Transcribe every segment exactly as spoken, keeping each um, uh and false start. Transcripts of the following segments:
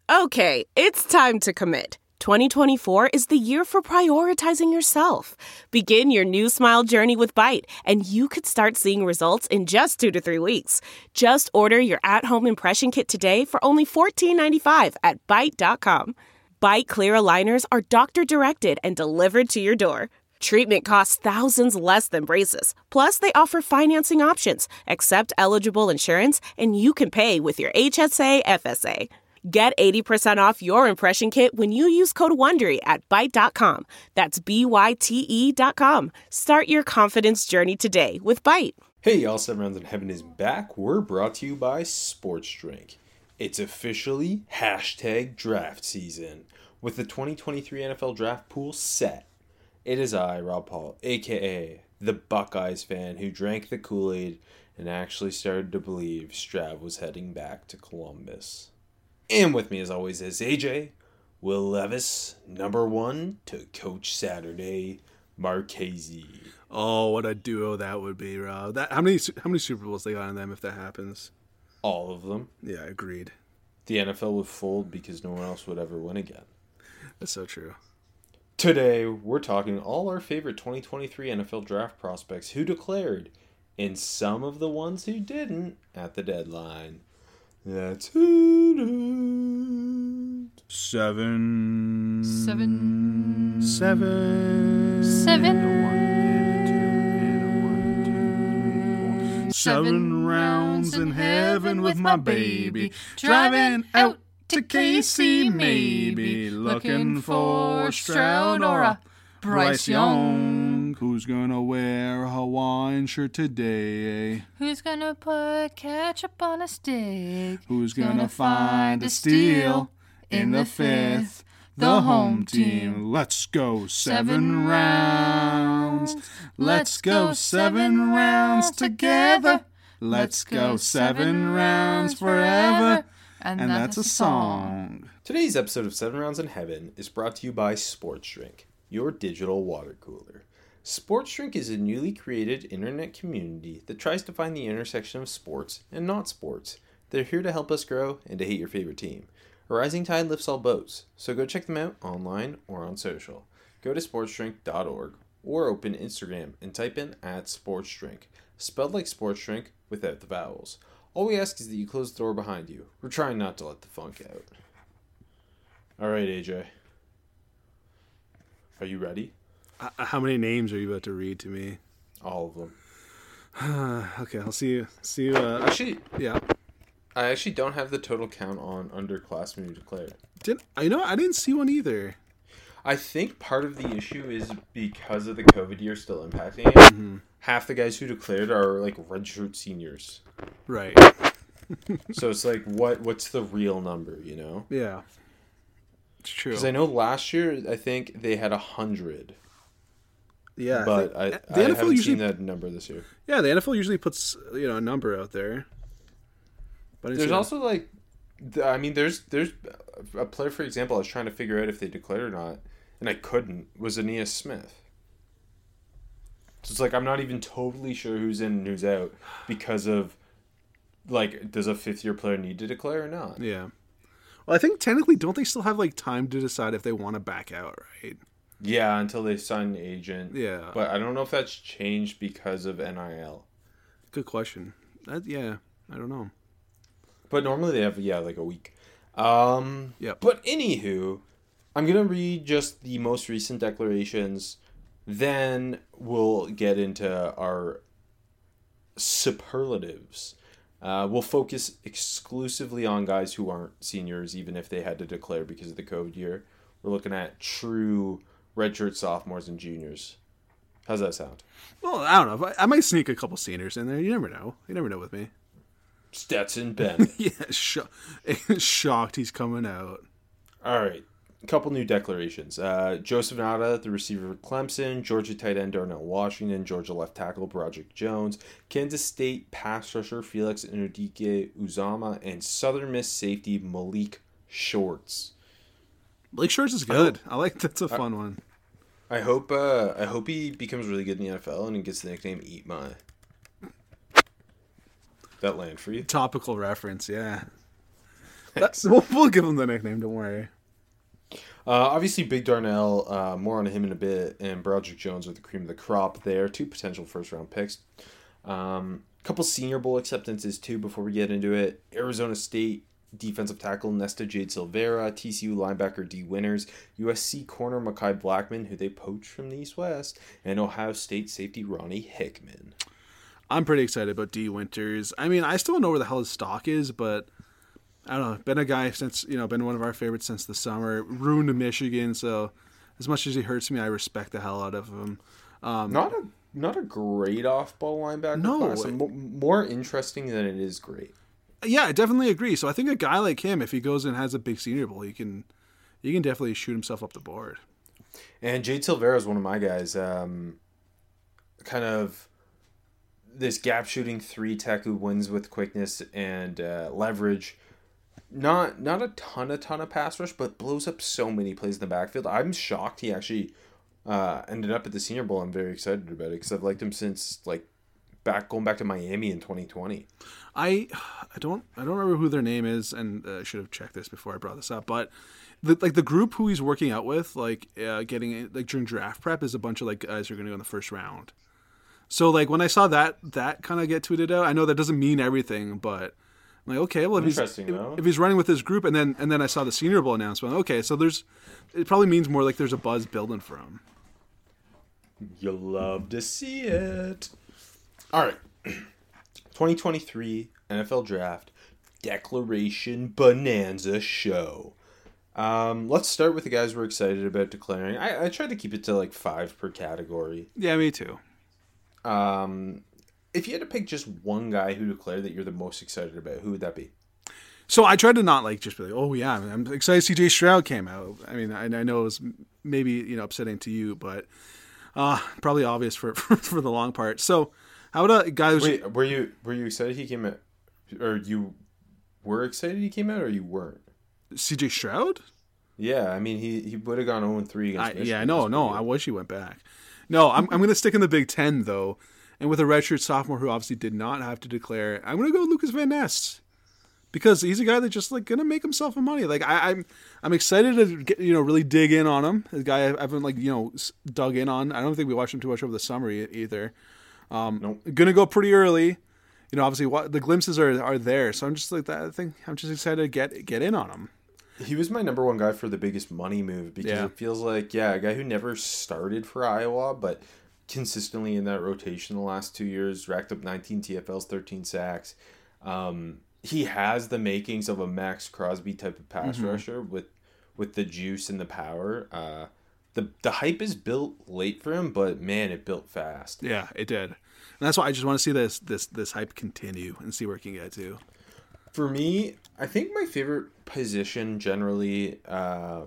Okay, it's time to commit. twenty twenty-four is the year for prioritizing yourself. Begin your new smile journey with Byte, and you could start seeing results in just two to three weeks. Just order your at-home impression kit today for only fourteen ninety-five at byte dot com. Byte clear aligners are doctor-directed and delivered to your door. Treatment costs thousands less than braces. Plus, they offer financing options, accept eligible insurance, and you can pay with your H S A F S A. Get eighty percent off your impression kit when you use code WONDERY at byte dot com. That's B Y T E dot com. Start your confidence journey today with Byte. Hey y'all, Seven Rounds in Heaven is back. We're brought to you by Sports Drink. It's officially hashtag draft season. With the twenty twenty-three N F L draft pool set, it is I, Rob Paul, a k a the Buckeyes fan who drank the Kool-Aid and actually started to believe Strav was heading back to Columbus. And with me, as always, is A J, Will Levis, number one to Coach Saturday, Marchese. Oh, what a duo that would be, Rob. That how many how many Super Bowls they got on them if that happens? All of them. Yeah, agreed. The N F L would fold because no one else would ever win again. That's so true. Today, we're talking all our favorite twenty twenty-three N F L draft prospects who declared, and some of the ones who didn't at the deadline. That's it. Seven. Seven. Seven. Seven. A one and a two and a one, two, three, four. Seven rounds in heaven with my baby. Driving out to K C maybe. Looking for Stroud or a Bryce Young. Who's gonna wear a Hawaiian shirt today? Who's gonna put ketchup on a stick? Who's gonna find a steal in the fifth? The home team. Let's go seven rounds. Let's go seven rounds together. Let's go seven rounds forever. And that's a song. Today's episode of Seven Rounds in Heaven is brought to you by Sports Drink, your digital water cooler. Sports Drink is a newly created internet community that tries to find the intersection of sports and not sports. They're here to help us grow and to hate your favorite team. A rising tide lifts all boats, so go check them out online or on social. Go to sports drink dot org or open Instagram and type in at sportsdrink, spelled like sports drink without the vowels. All we ask is that you close the door behind you. We're trying not to let the funk out. Alright, A J. Are you ready? Uh, how many names are you about to read to me? All of them. Okay, I'll see you. See you. Uh, Actually, yeah. I actually don't have the total count on underclassmen who declared. Did I know? I didn't see one either. I think part of the issue is because of the COVID year still impacting it. Mm-hmm. Half the guys who declared are like redshirt seniors. Right. So it's like, what? What's the real number? You know? Yeah. It's true. Because I know last year I think they had a hundred. Yeah, but I, I, I haven't usually, seen that number this year. Yeah, the N F L usually puts, you know, a number out there. But there's also like, I mean, there's there's a player, for example, I was trying to figure out if they declared or not, and I couldn't. Was Aeneas Smith. So it's like I'm not even totally sure who's in and who's out because of, like, does a fifth year player need to declare or not? Yeah. Well, I think technically, don't they still have like time to decide if they want to back out, right? Yeah, until they sign an agent. Yeah. But I don't know if that's changed because of N I L. Good question. That, yeah, I don't know. But normally they have, yeah, like a week. Um, yep. But anywho, I'm going to read just the most recent declarations. Then we'll get into our superlatives. Uh, we'll focus exclusively on guys who aren't seniors, even if they had to declare because of the COVID year. We're looking at true redshirt sophomores and juniors. How's that sound? Well, I don't know. I might sneak a couple seniors in there. You never know. You never know with me. Stetson Bennett. Yeah, sh- shocked he's coming out. All right. A couple new declarations. Uh, Joseph Nada, the receiver for Clemson. Georgia tight end Darnell Washington. Georgia left tackle Broderick Jones. Kansas State pass rusher Felix Enrique Uzama. And Southern Miss safety Malik Shorts. Malik Shorts is good. I, I like that's a fun I, one. I hope uh, I hope he becomes really good in the N F L and he gets the nickname Eat My. That land for you? Topical reference, yeah. That's, we'll, we'll give him the nickname. Don't worry. Uh, obviously, Big Darnell, uh, more on him in a bit, and Broderick Jones are the cream of the crop there. Two potential first-round picks. Um, a couple Senior Bowl acceptances, too, before we get into it. Arizona State defensive tackle Nesta Jade Silvera, T C U linebacker D Winters, U S C corner Mekhi Blackman, who they poached from the East-West, and Ohio State safety Ronnie Hickman. I'm pretty excited about D Winters. I mean, I still don't know where the hell his stock is, but I don't know. Been a guy since, you know, been one of our favorites since the summer. Ruined Michigan, so as much as he hurts me, I respect the hell out of him. Um, not a not a great off-ball linebacker no, class. Mo- more interesting than it is great. Yeah, I definitely agree. So I think a guy like him, if he goes and has a big Senior Bowl, he can he can definitely shoot himself up the board. And Jade Silvera is one of my guys. Um, kind of this gap shooting three tech who wins with quickness and uh, leverage. Not not a ton, a ton of pass rush, but blows up so many plays in the backfield. I'm shocked he actually uh, ended up at the Senior Bowl. I'm very excited about it because I've liked him since like back going back to Miami in twenty twenty. I I don't I don't remember who their name is, and uh, I should have checked this before I brought this up. But the, like the group who he's working out with, like uh, getting like during draft prep, is a bunch of like guys who are going to go in the first round. So like when I saw that that kind of get tweeted out, I know that doesn't mean everything, but I'm like, okay, well if he's if, if he's running with his group, and then and then I saw the Senior Bowl announcement, okay, so there's it probably means more like there's a buzz building for him. You'll love to see it. All right. twenty twenty-three N F L Draft Declaration Bonanza Show. Um, let's start with the guys we're excited about declaring. I, I tried to keep it to like five per category. Yeah, me too. Um, if you had to pick just one guy who declared that you're the most excited about, who would that be? So I tried to not like just be like, oh yeah, I'm excited C J Stroud came out. I mean, I, I know it was maybe, you know, upsetting to you, but uh, probably obvious for, for, for the long part. So how about a guy who's... Wait, were you, were you excited he came out? Or you were excited he came out, or you weren't? C J Stroud? Yeah, I mean, he, he would have gone oh and three against I, Michigan. Yeah, no, no, I wish he went back. No, I'm I'm going to stick in the Big Ten, though. And with a redshirt sophomore who obviously did not have to declare, I'm going to go with Lucas Van Ness. Because he's a guy that's just like going to make himself a money. Like I, I'm, I'm excited to get, you know, really dig in on him. The guy I haven't like you know dug in on. I don't think we watched him too much over the summer either. Um, nope. Going to go pretty early. You know, obviously what, the glimpses are are there. So I'm just like that. I think I'm just excited to get get in on him. He was my number one guy for the biggest money move because yeah. it feels like yeah, a guy who never started for Iowa but consistently in that rotation the last two years, racked up nineteen T F Ls, thirteen sacks. Um, he has the makings of a Max Crosby type of pass mm-hmm. rusher with with the juice and the power. Uh, the the hype is built late for him, but man, it built fast. Yeah, it did. And that's why I just want to see this this this hype continue and see where it can get to. For me, I think my favorite position generally uh,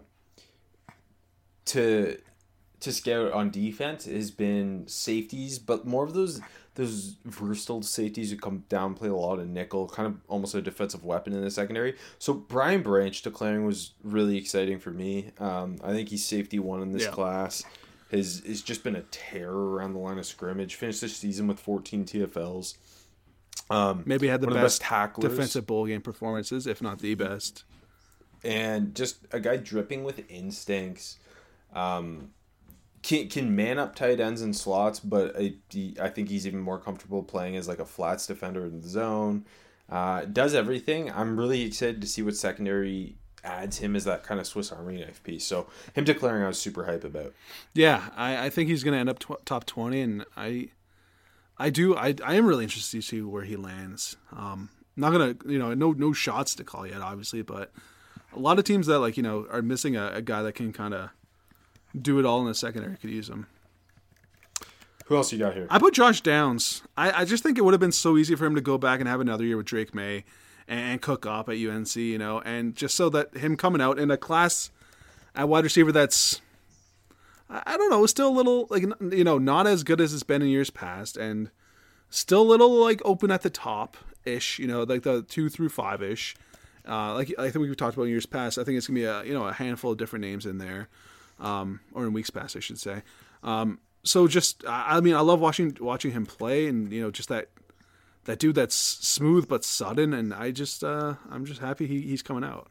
to to scout on defense has been safeties, but more of those those versatile safeties who come down, play a lot of nickel, kind of almost a defensive weapon in the secondary. So Brian Branch declaring was really exciting for me. Um, I think he's safety one in this yeah. class. Has has just been a terror around the line of scrimmage. Finished the season with fourteen T F Ls. Um, Maybe had the best, the best tacklers. Defensive bowl game performances, if not the best. And just a guy dripping with instincts. Um, can can man up tight ends and slots, but I, I think he's even more comfortable playing as like a flats defender in the zone. Uh, does everything. I'm really excited to see what secondary adds him as that kind of Swiss Army knife piece. So him declaring, I was super hype about. Yeah, I, I think he's going to end up tw- top twenty, and I I do I I am really interested to see where he lands. Um, not gonna you know no no shots to call yet, obviously, but a lot of teams that like you know are missing a, a guy that can kind of do it all in the secondary could use him. Who else you got here? I put Josh Downs. I, I just think it would have been so easy for him to go back and have another year with Drake May and, and cook up at U N C, you know, and just so that him coming out in a class at wide receiver that's, I, I don't know, still a little, like, you know, not as good as it's been in years past and still a little, like, open at the top-ish, you know, like the two through five-ish. Uh, like I think we've talked about in years past. I think it's going to be, a you know, a handful of different names in there. Um, or in weeks past, I should say. Um, so just, I, I mean, I love watching watching him play, and you know, just that that dude that's smooth but sudden, and I just uh, I'm just happy he, he's coming out.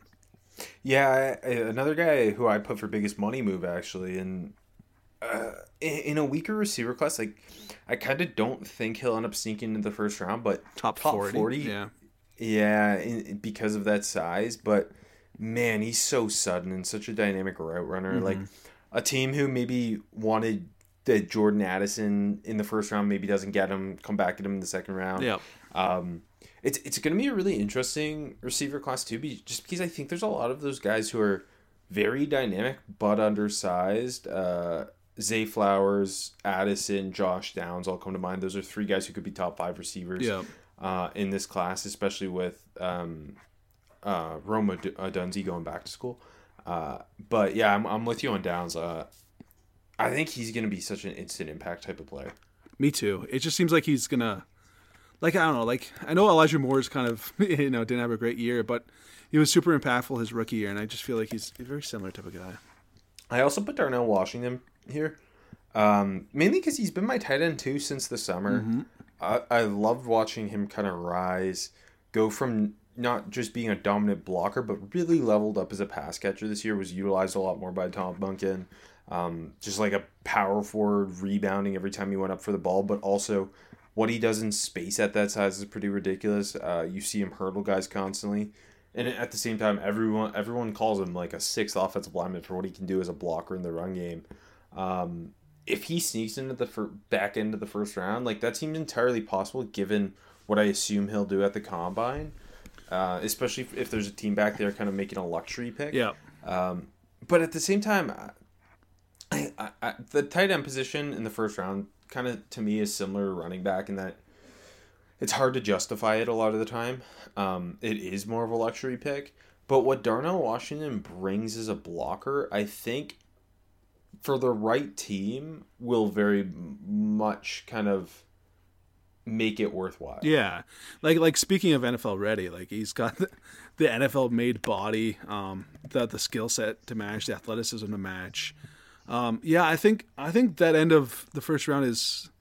Yeah, I, another guy who I put for biggest money move actually, and uh, in, in a weaker receiver class, like I kind of don't think he'll end up sneaking into the first round, but Top top forty, forty, yeah, yeah, in, because of that size. But man, he's so sudden and such a dynamic route runner. Mm-hmm. Like a team who maybe wanted that Jordan Addison in the first round maybe doesn't get him, come back at him in the second round. yeah. Um, it's it's going to be a really interesting receiver class too, be, just because I think there's a lot of those guys who are very dynamic but undersized. Uh, Zay Flowers, Addison, Josh Downs all come to mind. Those are three guys who could be top five receivers Yeah. uh, in this class, especially with um, uh, Roma D- uh, Dunzy going back to school. Uh, but yeah, I'm I'm with you on Downs. Uh, I think he's going to be such an instant impact type of player. Me too. It just seems like he's gonna, like I don't know, like I know Elijah Moore's kind of you know didn't have a great year, but he was super impactful his rookie year, and I just feel like he's a very similar type of guy. I also put Darnell Washington here, um, mainly because he's been my tight end too since the summer. Mm-hmm. I I loved watching him kind of rise, go from not just being a dominant blocker, but really leveled up as a pass catcher this year. Was utilized a lot more by Tom Bunkin. Um, just like a power forward rebounding every time he went up for the ball, but also what he does in space at that size is pretty ridiculous. Uh, you see him hurdle guys constantly, and at the same time, everyone everyone calls him like a sixth offensive lineman for what he can do as a blocker in the run game. Um, if he sneaks into the fir- back end of the first round, like that seems entirely possible given what I assume he'll do at the combine, uh, especially if, if there's a team back there kind of making a luxury pick. Yeah. Um, but at the same time, I, I, I, the tight end position in the first round kind of to me is similar to running back in that it's hard to justify it a lot of the time. Um, it is more of a luxury pick, but what Darnell Washington brings as a blocker, I think for the right team will very much kind of make it worthwhile. Yeah, like like speaking of N F L ready, like he's got the, the N F L made body, um, the the skill set to match, the athleticism to match. Um, yeah, I think I think that end of the first round is,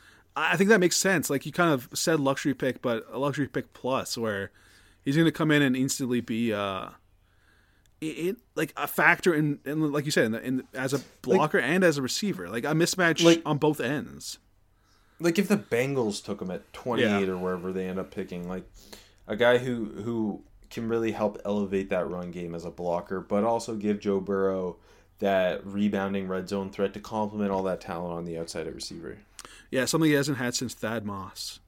I think that makes sense. Like you kind of said, luxury pick, but a luxury pick plus, where he's going to come in and instantly be, uh, it, like a factor in, in, like you said, in, the, in as a blocker like, and as a receiver, like a mismatch like, on both ends. Like if the Bengals took him at twenty-eight yeah. or wherever they end up picking, like a guy who who can really help elevate that run game as a blocker, but also give Joe Burrow that rebounding red zone threat to complement all that talent on the outside at receiver. Yeah, something he hasn't had since Thad Moss.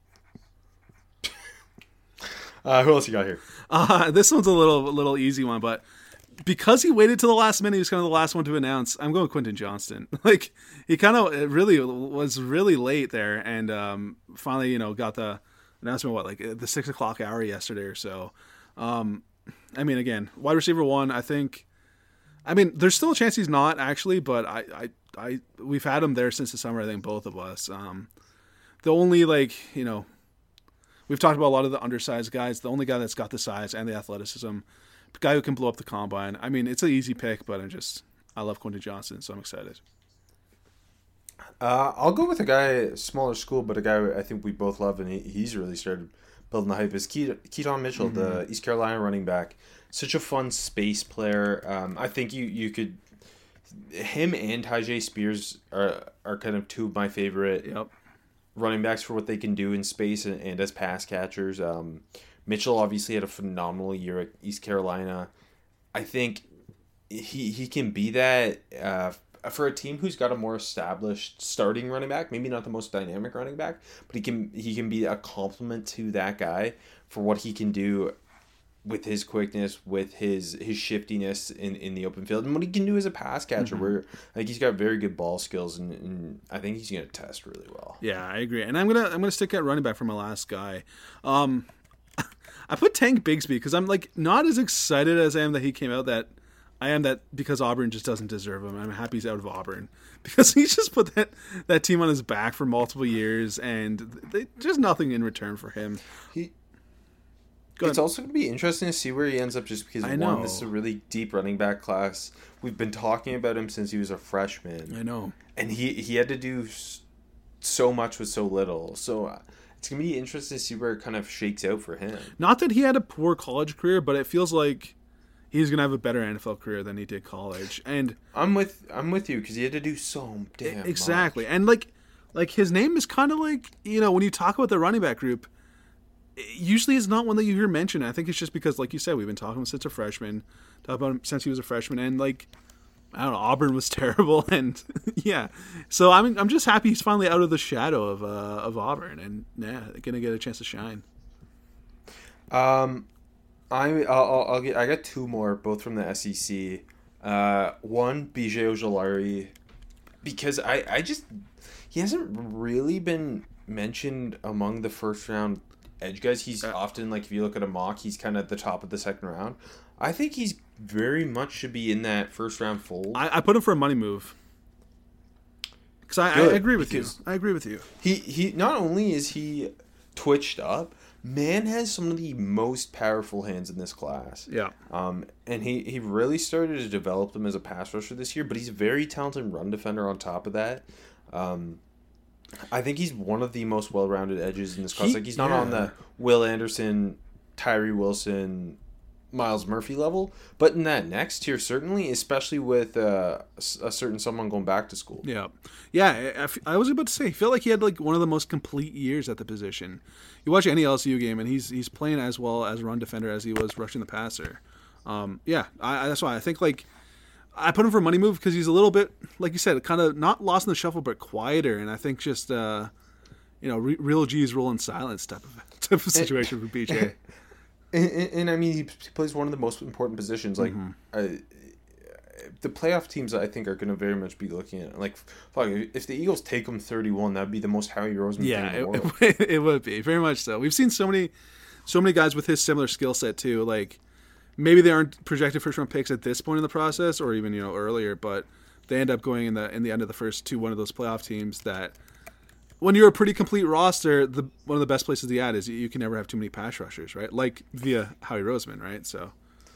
uh, who else you got here? Uh, this one's a little a little easy one, but because he waited till the last minute, he was kind of the last one to announce. I'm going Quentin Johnston. Like he kind of really was really late there, and um, finally, you know, got the announcement. What like the six o'clock hour yesterday or so. Um, I mean, again, wide receiver one. I think. I mean, there's still a chance he's not actually, but I, I, I, we've had him there since the summer. I think both of us. Um, the only like you know, we've talked about a lot of the undersized guys. The only guy that's got the size and the athleticism, the guy who can blow up the combine. I mean, it's an easy pick, but I'm just I love Quentin Johnston, so I'm excited. Uh, I'll go with a guy smaller school, but a guy I think we both love, and he, he's really started building the hype. Is Keaton Mitchell, mm-hmm. the East Carolina running back. Such a fun space player. Um, I think you, you could him and Tyjae Spears are are kind of two of my favorite yep. running backs for what they can do in space and, and as pass catchers. Um, Mitchell obviously had a phenomenal year at East Carolina. I think he he can be that uh, for a team who's got a more established starting running back. Maybe not the most dynamic running back, but he can he can be a complement to that guy for what he can do with his quickness, with his his shiftiness in, in the open field, and what he can do as a pass catcher, mm-hmm. where I think he's got very good ball skills, and, and I think he's going to test really well. Yeah, I agree. And I'm gonna I'm gonna stick at running back for my last guy. Um, I put Tank Bigsby because I'm like not as excited as I am that he came out. That I am that because Auburn just doesn't deserve him. I'm happy he's out of Auburn because he just put that, that team on his back for multiple years, and they, just nothing in return for him. He. It's also going to be interesting to see where he ends up just because, I one, know. this is a really deep running back class. We've been talking about him since he was a freshman. I know. And he, he had to do so much with so little. So it's gonna be interesting to see where it kind of shakes out for him. Not that he had a poor college career, but it feels like he's gonna have a better N F L career than he did college. And I'm with I'm with you because he had to do so damn exactly. much. And like like his name is kind of like, you know, when you talk about the running back group, usually it's not one that you hear mentioned. I think it's just because, like you said, we've been talking since a freshman, talking about him since he was a freshman, and like I don't know, Auburn was terrible, and yeah. So I'm I'm just happy he's finally out of the shadow of uh, of Auburn, and yeah, gonna get a chance to shine. Um, I I'll, I'll get I got two more, both from the S E C. Uh, one B J Ojulari, because I I just he hasn't really been mentioned among the first round edge guys. He's uh, often, like, if you look at a mock, he's kind of at the top of the second round. I think he's very much should be in that first round fold. I, I put him for a money move. Because I, I agree with you. I agree with you. He he not only is he twitched up, man has some of the most powerful hands in this class. Yeah. Um, and he, he really started to develop them as a pass rusher this year, but he's a very talented run defender on top of that. Um, I think he's one of the most well-rounded edges in this class. He, like he's not yeah. on the Will Anderson, Tyree Wilson, Miles Murphy level, but in that next tier certainly, especially with uh, a certain someone going back to school. Yeah, yeah. I, I was about to say, I feel like he had like one of the most complete years at the position. You watch any L S U game, and he's he's playing as well as run defender as he was rushing the passer. Um, yeah, I, that's why I think like I put him for a money move because he's a little bit, like you said, kind of not lost in the shuffle, but quieter, and I think just uh, you know, re- real G's roll in silence type of type of situation for B J. And, and, and I mean, he plays one of the most important positions. Like, mm-hmm. uh, the playoff teams, I think, are going to very much be looking at it. Like, fuck, if the Eagles take him thirty-one, that'd be the most Howie Roseman yeah, thing in the it, world. It, it would be very much so. We've seen so many, so many guys with his similar skill set too. Like, maybe they aren't projected first round picks at this point in the process, or even you know earlier, but they end up going in the in the end of the first to one of those playoff teams that. When you're a pretty complete roster, the one of the best places to add is you, you can never have too many pass rushers, right? Like via Howie Roseman, right? So,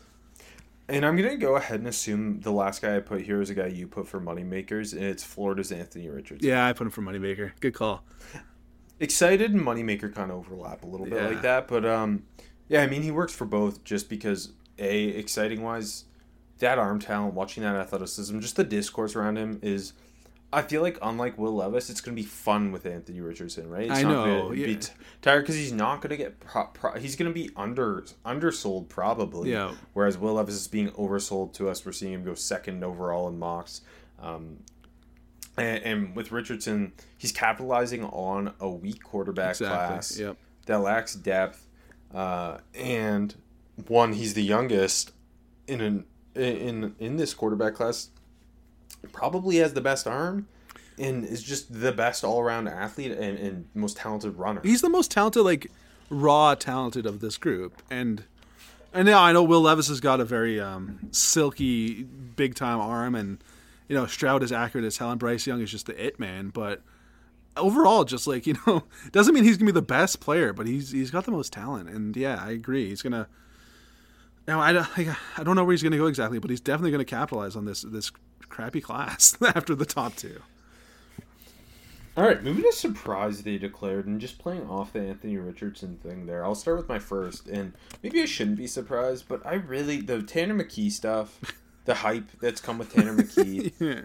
and I'm gonna go ahead and assume the last guy I put here is a guy you put for moneymakers, and it's Florida's Anthony Richardson. Yeah, I put him for moneymaker. Good call. Excited and moneymaker kind of overlap a little bit yeah. like that, but um, yeah, I mean he works for both just because a exciting wise, that arm talent, watching that athleticism, just the discourse around him is. I feel like, unlike Will Levis, it's going to be fun with Anthony Richardson, right? It's I not know. Gonna yeah. be t- tired because he's not going to get pro- pro- he's going to be under undersold probably. Yeah. Whereas Will Levis is being oversold to us. We're seeing him go second overall in mocks. Um, and, and with Richardson, he's capitalizing on a weak quarterback exactly. class yep. that lacks depth. Uh, and one, he's the youngest in an in in this quarterback class. Probably has the best arm and is just the best all-around athlete and, and most talented runner. He's the most talented, like, raw talented of this group. And and now I know Will Levis has got a very um, silky, big-time arm, and, you know, Stroud is accurate as hell, and Bryce Young is just the it man. But overall, just, like, you know, doesn't mean he's going to be the best player, but he's he's got the most talent. And, yeah, I agree. He's going to... You know, I, I, I don't know where he's going to go exactly, but he's definitely going to capitalize on this this crappy class after the top two. All right, moving to surprise they declared, and just playing off the Anthony Richardson thing there. I'll start with my first, and maybe I shouldn't be surprised, but I really, the Tanner McKee stuff, the hype that's come with Tanner McKee, yeah.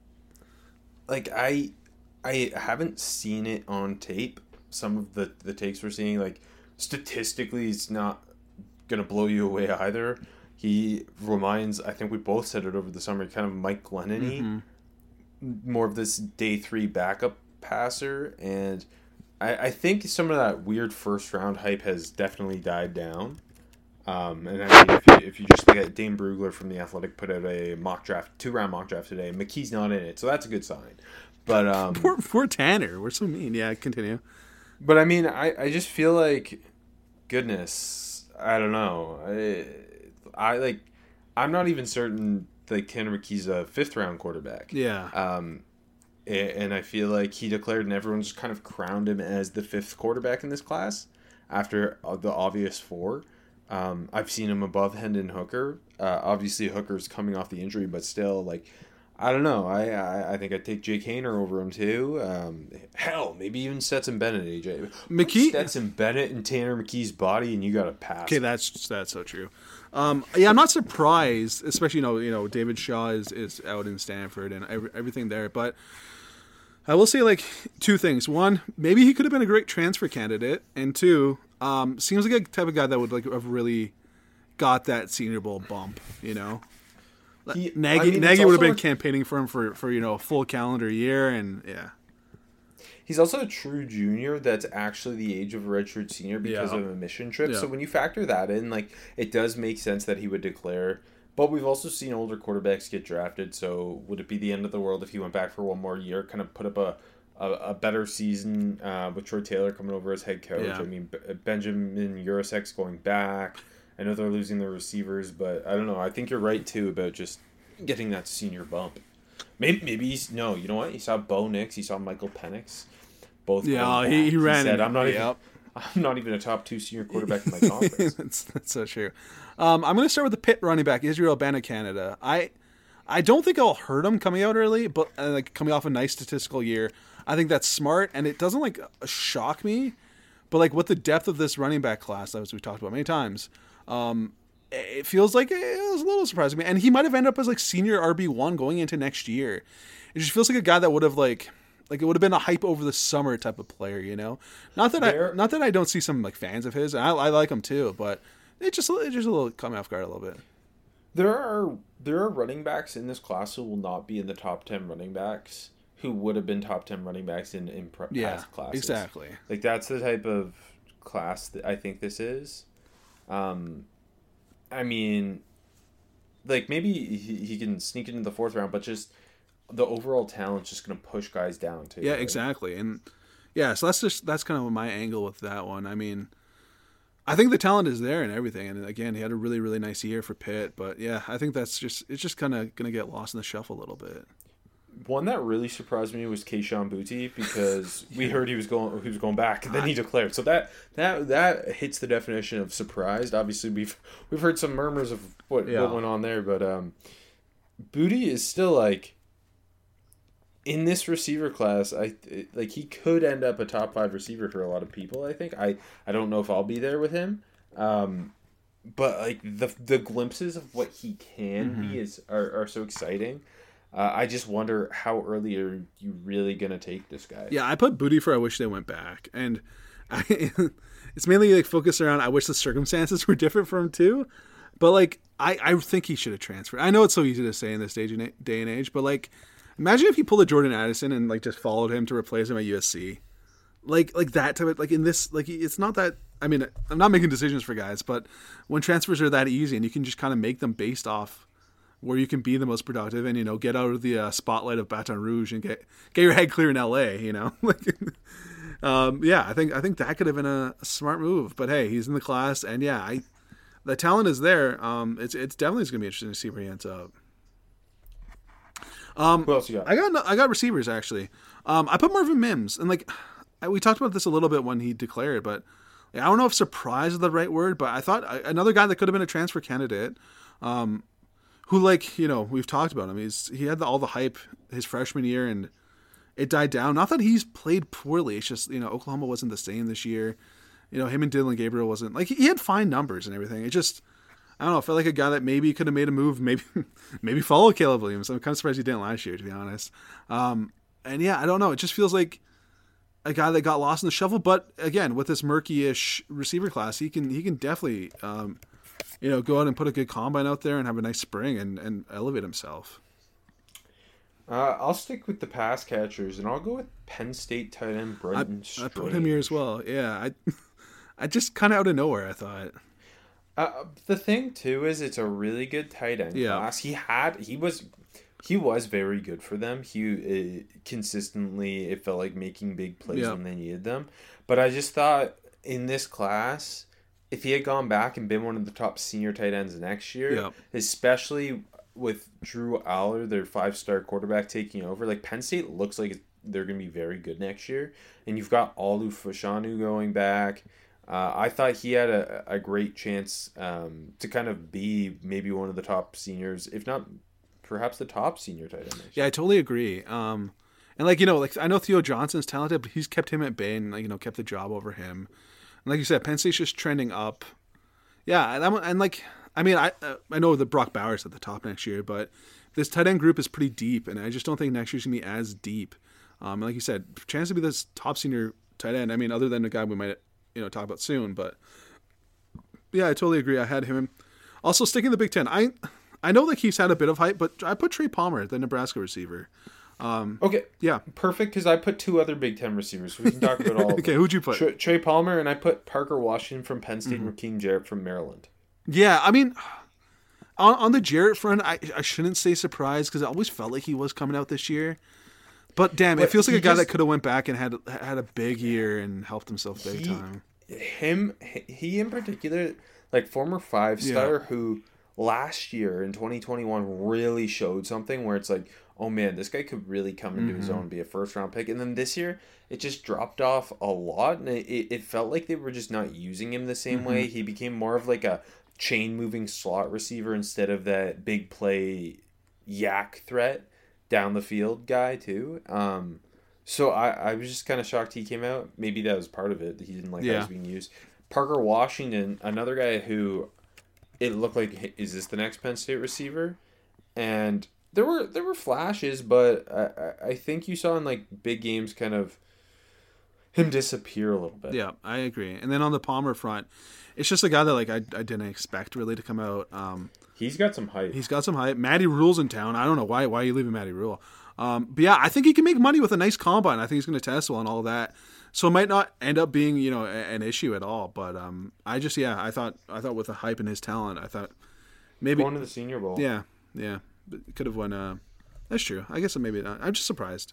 like, I I haven't seen it on tape, some of the, the takes we're seeing, like, statistically, it's not going to blow you away either. He reminds, I think we both said it over the summer, kind of Mike Glennon-y, mm-hmm. more of this day three backup passer, and I, I think some of that weird first round hype has definitely died down. Um, and I mean, if you, if you just look at Dane Brugler from The Athletic put out a mock draft, two round mock draft today, McKee's not in it, so that's a good sign. But um, poor, poor Tanner, we're so mean. Yeah, continue. But I mean, I, I just feel like, goodness, I don't know. I, I like, I'm not even certain like Tanner McKee's a fifth round quarterback. Yeah. Um, and, and I feel like he declared, and everyone just kind of crowned him as the fifth quarterback in this class after the obvious four. Um, I've seen him above Hendon Hooker. Uh, obviously Hooker's coming off the injury, but still, like, I don't know. I, I I think I'd take Jake Haener over him too. Um, hell, maybe even Stetson Bennett, A J. McKee, Stetson Bennett and Tanner McKee's body, and you got to pass. Okay, that's that's so true. Um, yeah, I'm not surprised, especially you know you know David Shaw is, is out in Stanford and every, everything there. But I will say like two things. One, maybe he could have been a great transfer candidate, and two, um, seems like a type of guy that would like have really got that Senior Bowl bump. You know. He, Nagy, I mean, Nagy would have been a, campaigning for him for, for you know a full calendar year, and yeah. He's also a true junior that's actually the age of a redshirt senior because yeah. of a mission trip. Yeah. So when you factor that in, like it does make sense that he would declare. But we've also seen older quarterbacks get drafted. So would it be the end of the world if he went back for one more year, kind of put up a a, a better season uh, with Troy Taylor coming over as head coach? Yeah. I mean, B- Benjamin Urisek's going back. I know they're losing their receivers, but I don't know. I think you're right, too, about just getting that senior bump. Maybe, maybe he's... No, you know what? He saw Bo Nix. He saw Michael Penix. Both Yeah, he, he ran... He said, I'm not, yep. even, I'm not even a top two senior quarterback in my conference. that's, that's so true. Um, I'm going to start with the Pitt running back, Israel Abanikanda. I I don't think I'll hurt him coming out early, but uh, like coming off a nice statistical year. I think that's smart, and it doesn't like shock me. But like with the depth of this running back class, as we've talked about many times... Um, it feels like it was a little surprising me, and he might have ended up as like senior R B one going into next year. It just feels like a guy that would have like, like it would have been a hype over the summer type of player, you know. Not that there, I, not that I don't see some like fans of his. And I, I like him too, but it just, it just a little caught me off guard a little bit. There are there are running backs in this class who will not be in the top ten running backs who would have been top ten running backs in in past yeah, classes. Exactly. Like that's the type of class that I think this is. Um, I mean, like maybe he, he can sneak into the fourth round, but just the overall talent's just going to push guys down too. Yeah, right? exactly. And yeah, so that's just that's kind of my angle with that one. I mean, I think the talent is there and everything. And again, he had a really really nice year for Pitt, but yeah, I think that's just it's just kind of going to get lost in the shuffle a little bit. One that really surprised me was Kayshon Boutte because we heard he was going he was going back and then he declared. So that that that hits the definition of surprised. Obviously we've we've heard some murmurs of what, yeah. what went on there, but um, Boutte is still like in this receiver class. I like he could end up a top five receiver for a lot of people. I think I I don't know if I'll be there with him. Um, but like the the glimpses of what he can mm-hmm. be is are, are so exciting. Uh, I just wonder how early are you really going to take this guy? Yeah, I put Boutte for I wish they went back. And I, it's mainly like focused around I wish the circumstances were different for him too. But like, I, I think he should have transferred. I know it's so easy to say in this day and, day and age, but like, imagine if he pulled a Jordan Addison and like just followed him to replace him at U S C. Like, like that type of, like in this, like it's not that, I mean, I'm not making decisions for guys, but when transfers are that easy and you can just kind of make them based off where you can be the most productive and, you know, get out of the uh, spotlight of Baton Rouge and get get your head clear in L A, you know? like, um, yeah, I think I think that could have been a, a smart move. But, hey, he's in the class, and, yeah, I, the talent is there. Um, it's it's definitely going to be interesting to see where he ends up. Um, Who else you got? I got, I got receivers, actually. Um, I put Marvin Mims. And, like, I, we talked about this a little bit when he declared, but I don't know if surprise is the right word, but I thought another guy that could have been a transfer candidate um, – who, like, you know, we've talked about him. He's he had the, all the hype his freshman year, and it died down. Not that he's played poorly. It's just, you know, Oklahoma wasn't the same this year. You know, him and Dylan Gabriel wasn't, like, he had fine numbers and everything. It just, I don't know, I felt like a guy that maybe could have made a move, maybe maybe follow Caleb Williams. I'm kind of surprised he didn't last year, to be honest. Um, and, yeah, I don't know. It just feels like a guy that got lost in the shuffle. But, again, with this murky-ish receiver class, he can he can definitely um, – you know, go out and put a good combine out there and have a nice spring and, and elevate himself. Uh, I'll stick with the pass catchers, and I'll go with Penn State tight end Brenton I, I put him here as well. Yeah, I I just kind of out of nowhere, I thought. Uh, the thing, too, is it's a really good tight end yeah. class. He had, he was... He was very good for them. He uh, consistently, it felt like making big plays yeah. when they needed them. But I just thought in this class, if he had gone back and been one of the top senior tight ends next year, yeah. especially with Drew Aller, their five-star quarterback, taking over, like Penn State looks like they're going to be very good next year. And you've got Olu Fashanu going back. Uh, I thought he had a, a great chance um, to kind of be maybe one of the top seniors, if not perhaps the top senior tight end. Yeah, I totally agree. Um, and like you know, like I know Theo Johnson's talented, but he's kept him at bay and like, you know kept the job over him. And like you said, Penn State's just trending up. Yeah, and, I'm, and like I mean, I uh, I know that Brock Bowers at the top next year, but this tight end group is pretty deep, and I just don't think next year's gonna be as deep. Um, and like you said, chance to be this top senior tight end. I mean, other than the guy we might you know talk about soon, but yeah, I totally agree. I had him. Also, sticking to the Big Ten, I I know that he's had a bit of hype, but I put Trey Palmer, the Nebraska receiver. Um, okay, yeah, perfect, because I put two other Big Ten receivers, so we can talk about all of them. Okay, who'd you put? Trey, Trey Palmer, and I put Parker Washington from Penn State, mm-hmm. and Rakeem Jarrett from Maryland. Yeah, I mean, on, on the Jarrett front, I, I shouldn't say surprised, because I always felt like he was coming out this year. But damn, but it feels like a guy just, that could have went back and had had a big year and helped himself big he, time. Him, he in particular, like former five-star yeah. who last year in twenty twenty-one really showed something where it's like, oh man, this guy could really come into mm-hmm. his own and be a first-round pick. And then this year, it just dropped off a lot, and it, it felt like they were just not using him the same mm-hmm. way. He became more of like a chain-moving slot receiver instead of that big play yak threat down the field guy too. Um, so I, I was just kind of shocked he came out. Maybe that was part of it, that he didn't like yeah. how he was being used. Parker Washington, another guy who it looked like, is this the next Penn State receiver? And there were there were flashes, but I, I think you saw in like big games kind of him disappear a little bit. Yeah, I agree. And then on the Palmer front, it's just a guy that like I, I didn't expect really to come out. Um, he's got some hype. He's got some hype. Matty Rule's in town. I don't know why why are you leaving Matty Rule. Um, but yeah, I think he can make money with a nice combine. I think he's going to test well and all of that. So it might not end up being you know a, an issue at all. But um, I just yeah I thought I thought with the hype and his talent, I thought maybe going to the Senior Bowl. Yeah, yeah, could have won. Uh, that's true. I guess maybe not. I'm just surprised.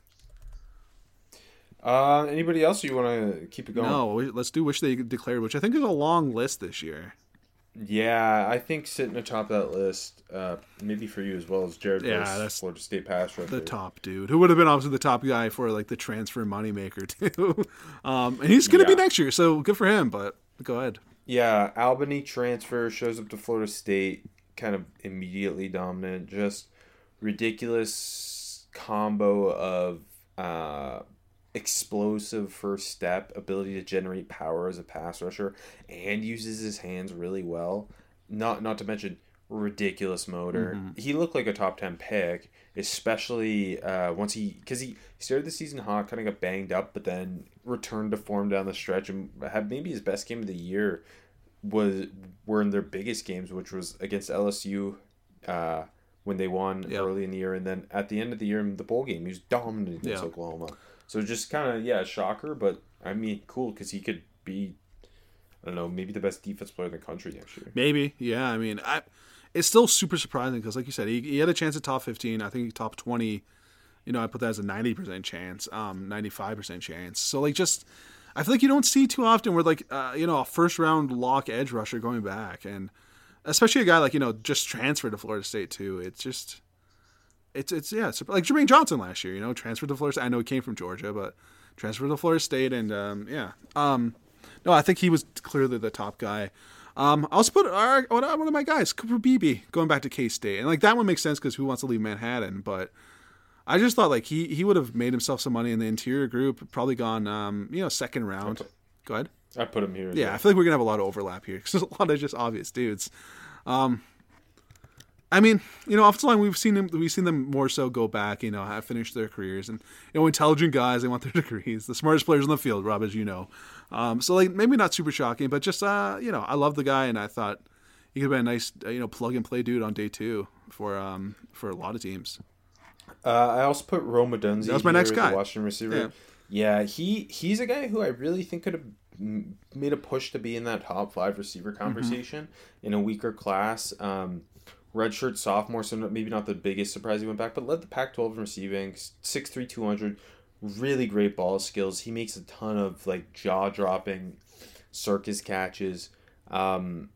Uh, anybody else you want to keep it going? No, let's do Wish They Declared, which I think is a long list this year. Yeah, I think sitting atop that list, uh, maybe for you as well, as Jared yeah, Verse, that's Florida State pass rusher. The top dude. Who would have been obviously the top guy for like the transfer moneymaker too. um, and he's going to yeah. be next year, so good for him, but go ahead. Yeah, Albany transfer, shows up to Florida State, kind of immediately dominant. Just ridiculous combo of uh, explosive first step, ability to generate power as a pass rusher, and uses his hands really well. Not not to mention ridiculous motor. Mm-hmm. He looked like a top ten pick, especially uh, once he because he started the season hot, kind of got banged up, but then returned to form down the stretch and had maybe his best game of the year was were in their biggest games, which was against L S U uh, when they won yep. early in the year, and then at the end of the year in the bowl game, he was dominant against yep. Oklahoma. So just kind of, yeah, shocker, but I mean, cool, because he could be, I don't know, maybe the best defense player in the country next year. Maybe, yeah. I mean, I, it's still super surprising because, like you said, he, he had a chance at top fifteen. I think he top twenty. You know, I put that as a ninety percent chance, um, ninety-five percent chance. So, like, just, I feel like you don't see too often where, like, uh, you know, a first-round lock edge rusher going back. And especially a guy like, you know, just transferred to Florida State, too. It's just... It's, it's yeah, it's like Jermaine Johnson last year, you know, transferred to Florida State. I know he came from Georgia, but transferred to Florida State, and, um, yeah. Um, no, I think he was clearly the top guy. Um, I also put our, one of my guys, Cooper Beebe, going back to K-State. And, like, that one makes sense because who wants to leave Manhattan? But I just thought, like, he, he would have made himself some money in the interior group, probably gone, um, you know, second round. Put, Go ahead. I put him here. Yeah, well. I feel like we're going to have a lot of overlap here because there's a lot of just obvious dudes. Um I mean, you know, offensive line, we've seen them. We've seen them more so go back. You know, have finished their careers, and you know, intelligent guys. They want their degrees. The smartest players on the field, Rob, as you know. Um, so like, maybe not super shocking, but just uh, you know, I love the guy, and I thought he could be a nice, uh, you know, plug and play dude on day two for um for a lot of teams. Uh, I also put Rome Odunze. That was my next guy. The Washington receiver. Yeah. yeah, he he's a guy who I really think could have made a push to be in that top five receiver conversation mm-hmm. in a weaker class. Um, Redshirt sophomore, so maybe not the biggest surprise he went back, but led the Pac twelve in receiving, six three, two hundred, really great ball skills. He makes a ton of like jaw-dropping circus catches. Um,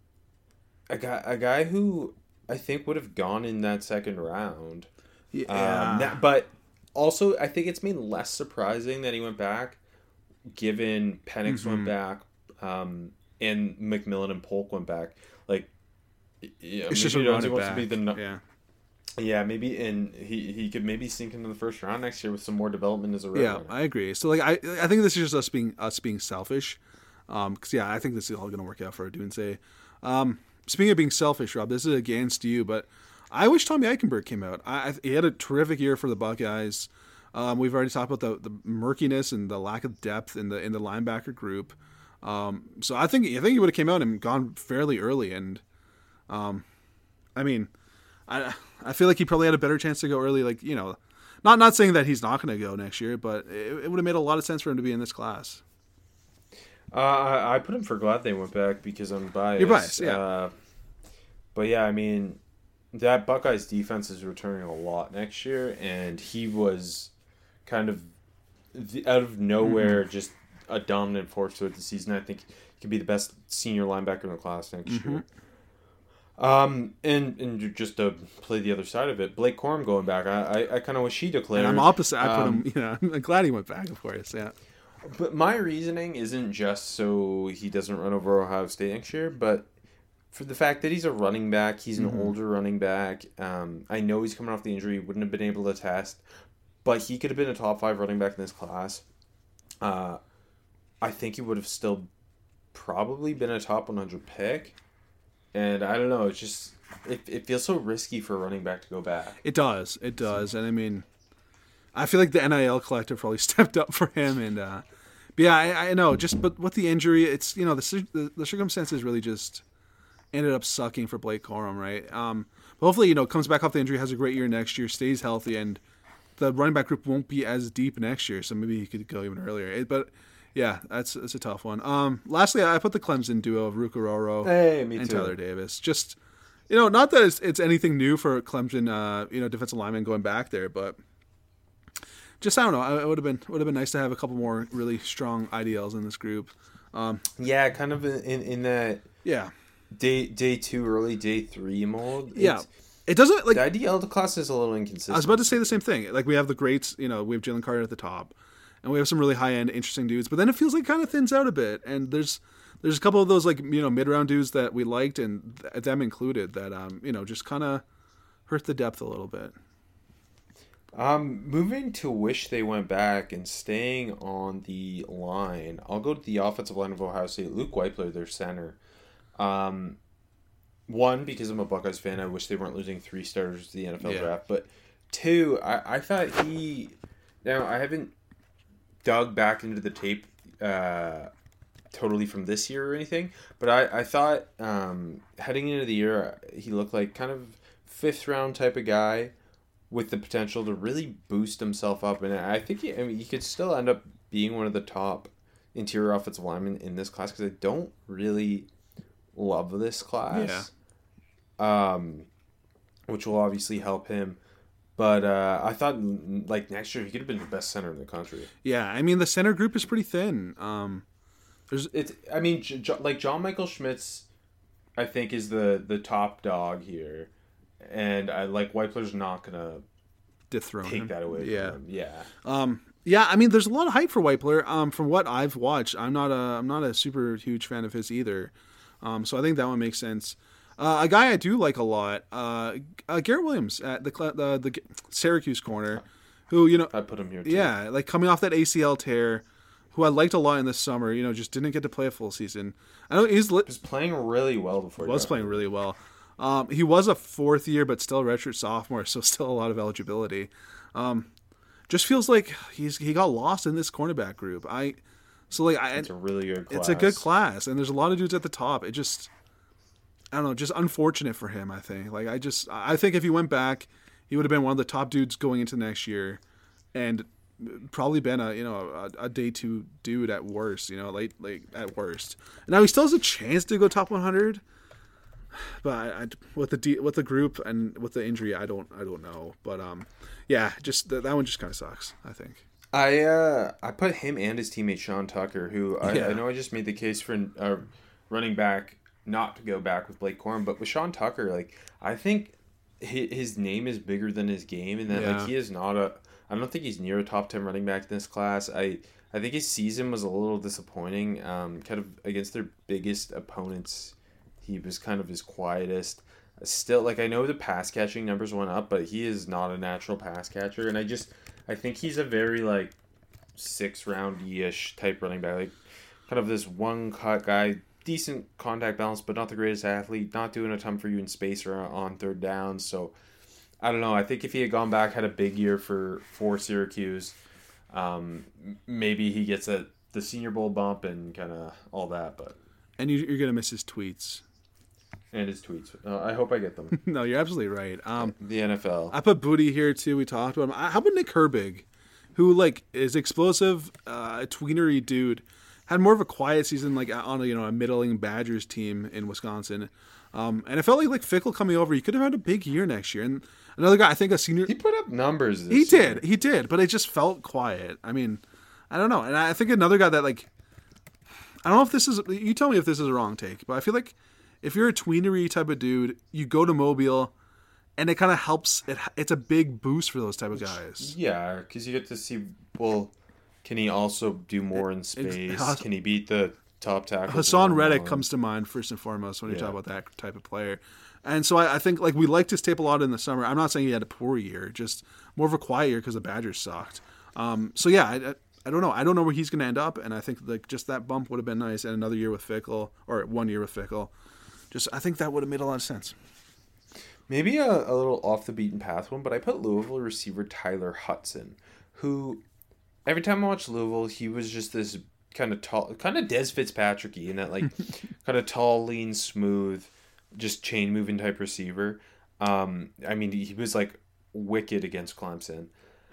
a guy, a guy who I think would have gone in that second round. Yeah. Um, that, but also, I think it's made less surprising that he went back, given Penix mm-hmm. went back, um, and McMillan and Polk went back. Like, yeah, it's just a running back. To be the, yeah. Yeah, maybe, and he, he could maybe sink into the first round next year with some more development as a road Yeah, runner. I agree. So like I I think this is just us being us being selfish. Um, cause yeah, I think this is all going to work out for Odunze. Um, speaking of being selfish, Rob, this is against you, but I wish Tommy Eichenberg came out. I, I he had a terrific year for the Buckeyes. Um, we've already talked about the, the murkiness and the lack of depth in the in the linebacker group. Um, so I think I think he would have came out and gone fairly early. And um, I mean, I I feel like he probably had a better chance to go early. Like you know, not not saying that he's not going to go next year, but it, it would have made a lot of sense for him to be in this class. Uh, I, I put him for glad they went back because I'm biased. You're biased, yeah. Uh, but yeah, I mean, that Buckeyes defense is returning a lot next year, and he was kind of the, out of nowhere, mm-hmm. just a dominant force throughout the season. I think he could be the best senior linebacker in the class next mm-hmm. year. Um and and just to play the other side of it, Blake Corum going back, I I, I kind of wish he declared. And I'm opposite. I put um, him. You know, I'm glad he went back. Of course, yeah. But my reasoning isn't just so he doesn't run over Ohio State next year, but for the fact that he's a running back, he's an mm-hmm. older running back. Um, I know he's coming off the injury, wouldn't have been able to test, but he could have been a top five running back in this class. Uh, I think he would have still probably been a top one hundred pick. And I don't know, it's just, it, it feels so risky for a running back to go back. It does, it does. And I mean, I feel like the N I L collective probably stepped up for him. And, uh, but yeah, I, I know, just, but with the injury, it's, you know, the, the, the circumstances really just ended up sucking for Blake Corum, right? Um, but hopefully, you know, comes back off the injury, has a great year next year, stays healthy, and the running back group won't be as deep next year, so maybe he could go even earlier. It, but yeah, that's that's a tough one. Um, lastly, I put the Clemson duo of Rukaroro hey, me and too. Tyler Davis. Just, you know, not that it's, it's anything new for Clemson, uh, you know, defensive lineman going back there, but just I don't know. It would have been would have been nice to have a couple more really strong I D Ls in this group. Um, yeah, kind of in in that yeah day day two, early day three mold. Yeah. It's, It doesn't like the I D L class is a little inconsistent. I was about to say the same thing. Like we have the greats, you know, we have Jalen Carter at the top, and we have some really high end, interesting dudes. But then it feels like it kind of thins out a bit, and there's there's a couple of those like you know mid round dudes that we liked, and th- them included, that um you know just kind of hurt the depth a little bit. Um, moving to wish they went back and staying on the line, I'll go to the offensive line of Ohio State. Luke Weipler, their center. Um. One, because I'm a Buckeyes fan, I wish they weren't losing three starters to the N F L yeah. draft. But two, I, I thought he... Now, I haven't dug back into the tape uh, totally from this year or anything, but I, I thought um, heading into the year, he looked like kind of fifth-round type of guy with the potential to really boost himself up. And I think he, I mean, he could still end up being one of the top interior offensive linemen in this class because I don't really... love this class, yeah. um, which will obviously help him. But uh, I thought, like, next year he could have been the best center in the country. Yeah, I mean, the center group is pretty thin. Um, there's, it's, I mean, J- J- like, John Michael Schmitz, I think, is the, the top dog here. And I like Weipler's not going to dethrone take him. that away yeah. from him. Yeah. Um, yeah, I mean, there's a lot of hype for Weipler. Um, from what I've watched, I'm not a I'm not a super huge fan of his either. Um, so I think that one makes sense. Uh, a guy I do like a lot, uh, uh, Garrett Williams at the, the the Syracuse corner, who you know I put him here too. Yeah, like coming off that A C L tear, who I liked a lot in the summer. You know, just didn't get to play a full season. I know he's li- was playing really well before. He was playing really well. Um, he was a fourth year, but still redshirt sophomore, so still a lot of eligibility. Um, just feels like he's he got lost in this cornerback group. I. So like, I, it's a really good class. It's a good class, and there's a lot of dudes at the top. It just, I don't know, just unfortunate for him. I think. Like I just, I think if he went back, he would have been one of the top dudes going into next year, and probably been a you know a, a day two dude at worst. You know, late like at worst. Now he still has a chance to go top one hundred, but I, I, with the D, with the group and with the injury, I don't I don't know. But um, yeah, just that one just kind of sucks. I think. I uh I put him and his teammate Sean Tucker, who I, yeah. I know I just made the case for uh, running back not to go back with Blake Corum, but with Sean Tucker, like I think his, his name is bigger than his game, and that yeah. like he is not a. I don't think he's near a top ten running back in this class. I I think his season was a little disappointing. Um, kind of against their biggest opponents, he was kind of his quietest. Still, like, I know the pass catching numbers went up, but he is not a natural pass catcher. And I just, I think he's a very, like, six roundy-ish type running back. Like, kind of this one cut guy, decent contact balance, but not the greatest athlete, not doing a ton for you in space or on third down. So, I don't know. I think if he had gone back, had a big year for, for Syracuse, um, maybe he gets a, the Senior Bowl bump and kind of all that. But And you, you're going to miss his tweets. And his tweets. Uh, I hope I get them. No, you're absolutely right. Um, the N F L. I put Booty here, too. We talked about him. How about Nick Herbig, who, like, is explosive, uh, a tweenery dude, had more of a quiet season, like, on a, you know, a middling Badgers team in Wisconsin. Um, and it felt like, like Fickle coming over, he could have had a big year next year. And another guy, I think a senior... He put up numbers this He year. did. He did. But it just felt quiet. I mean, I don't know. And I think another guy that, like... I don't know if this is... You tell me if this is a wrong take. But I feel like if you're a tweenery type of dude, you go to Mobile, and it kind of helps. It, it's a big boost for those type of guys. Yeah, because you get to see, well, can he also do more in space? Hass- Can he beat the top tackle? Hassan Reddick comes to mind first and foremost when you Yeah. talk about that type of player. And so I, I think like we liked his tape a lot in the summer. I'm not saying he had a poor year, just more of a quiet year because the Badgers sucked. Um, so yeah, I, I, I don't know. I don't know where he's going to end up, and I think like just that bump would have been nice. And another year with Fickle, or one year with Fickle, just I think that would have made a lot of sense. Maybe a, a little off the beaten path one, but I put Louisville receiver Tyler Hudson, who every time I watched Louisville, he was just this kind of tall, kind of Des Fitzpatrick-y in that like kind of tall, lean, smooth, just chain moving type receiver. Um, I mean, he was like wicked against Clemson.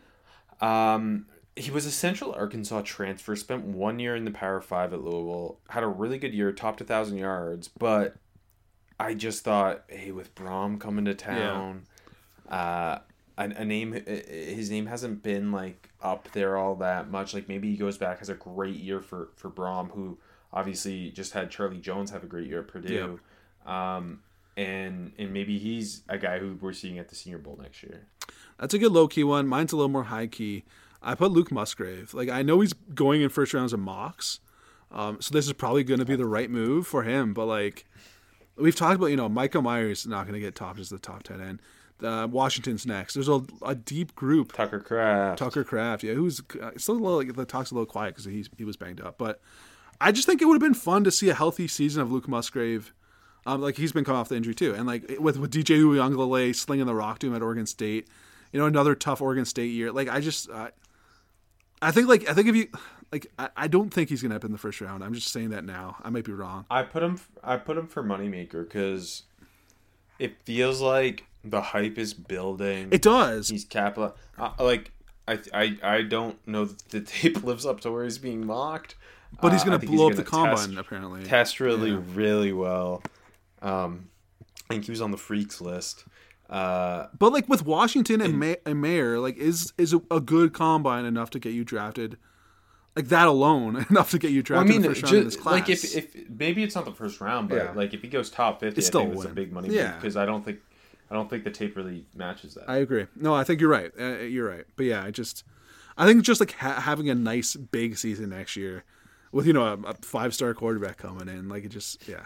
Um, he was a Central Arkansas transfer, spent one year in the Power Five at Louisville, had a really good year, topped a thousand yards, but I just thought, hey, with Braum coming to town, yeah. uh, a, a name, his name hasn't been like up there all that much. Like maybe he goes back, has a great year for for Braum, who obviously just had Charlie Jones have a great year at Purdue, yeah. um, and and maybe he's a guy who we're seeing at the Senior Bowl next year. That's a good low key one. Mine's a little more high key. I put Luke Musgrave. Like I know he's going in first rounds of mocks, um, so this is probably going to be the right move for him. But like we've talked about, you know, Micah Myers is not going to get topped as the top tight end. Uh, Washington's next. There's a, a deep group. Tucker Kraft. Tucker Kraft, yeah, who's uh, still a little, like, the talk's a little quiet because he's he was banged up. But I just think it would have been fun to see a healthy season of Luke Musgrave. Um, like he's been coming off the injury too, and like with with D J Uiagalelei slinging the rock to him at Oregon State, you know, another tough Oregon State year. Like I just, uh, I think like I think if you like, I, I don't think he's gonna end up in the first round. I'm just saying that now. I might be wrong. I put him. I put him for moneymaker because it feels like the hype is building. It does. He's capital. Uh, like I, I, I don't know that the tape lives up to where he's being mocked. But he's uh, gonna blow up the test, combine apparently. Test really, yeah. really well. Um, I think he was on the freaks list. Uh, but like with Washington and, May- and Mayer, like is is a, a good combine enough to get you drafted? Like that alone, enough to get you drafted well, I mean, in the first just, round in this class. Like if, if maybe it's not the first round, but yeah. like if he goes top fifty, it's I still think a it's win. a big money yeah. because I don't think I don't think the tape really matches that. I agree. No, I think you're right. Uh, you're right. But yeah, I just I think just like ha- having a nice big season next year with, you know, a, a five star quarterback coming in, like it just yeah.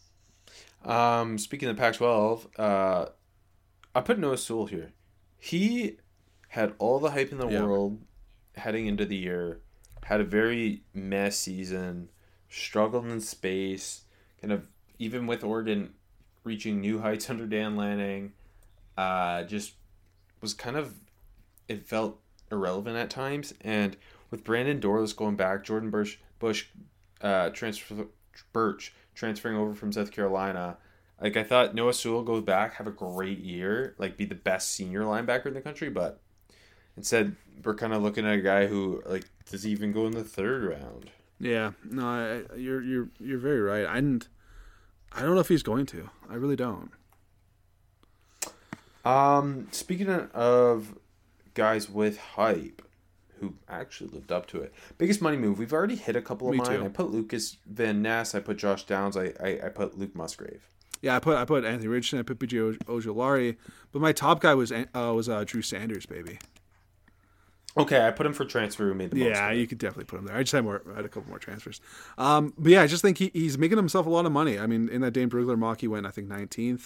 Um, speaking of Pac twelve, uh, I put Noah Sewell here. He had all the hype in the yeah. world heading into the year, had a very mess season, struggled in space, kind of even with Oregon reaching new heights under Dan Lanning, uh, just was kind of, it felt irrelevant at times. And with Brandon Dorless going back, Jordan Bush, Bush uh, transfer, Birch transferring over from South Carolina, like I thought Noah Sewell goes back, have a great year, like be the best senior linebacker in the country, but instead we're kind of looking at a guy who like does he even go in the third round? Yeah, no, I, you're you're you're very right. I didn't, I don't know if he's going to. I really don't. Um, speaking of guys with hype who actually lived up to it, biggest money move. We've already hit a couple of Me mine. too. I put Lucas Van Ness. I put Josh Downs. I I, I put Luke Musgrave. Yeah, I put I put Anthony Richardson. I put B J Ojolari, but my top guy was uh, was uh, Drew Sanders, baby. Okay, I put him for transfer. Who made the most? Yeah, of it. you could definitely put him there. I just had more, I had a couple more transfers. Um, but yeah, I just think he, he's making himself a lot of money. I mean, in that Dane Brugler mock, he went I think nineteenth.